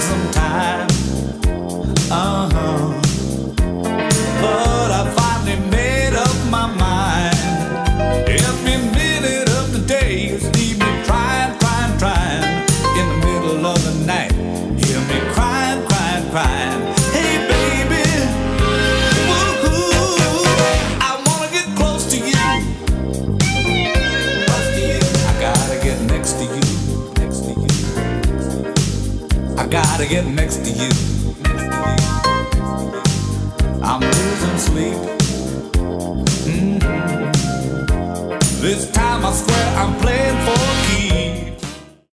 some time. But I finally made up my mind. Every minute of the day you leave me crying, crying, crying. In the middle of the night, hear me crying, crying, crying. Hey baby, woo-hoo, I wanna get close to you. Close to you. I gotta get next to you. Next to you. I gotta get next to you. Next to you. I'm losing sleep. This time I swear I'm playing for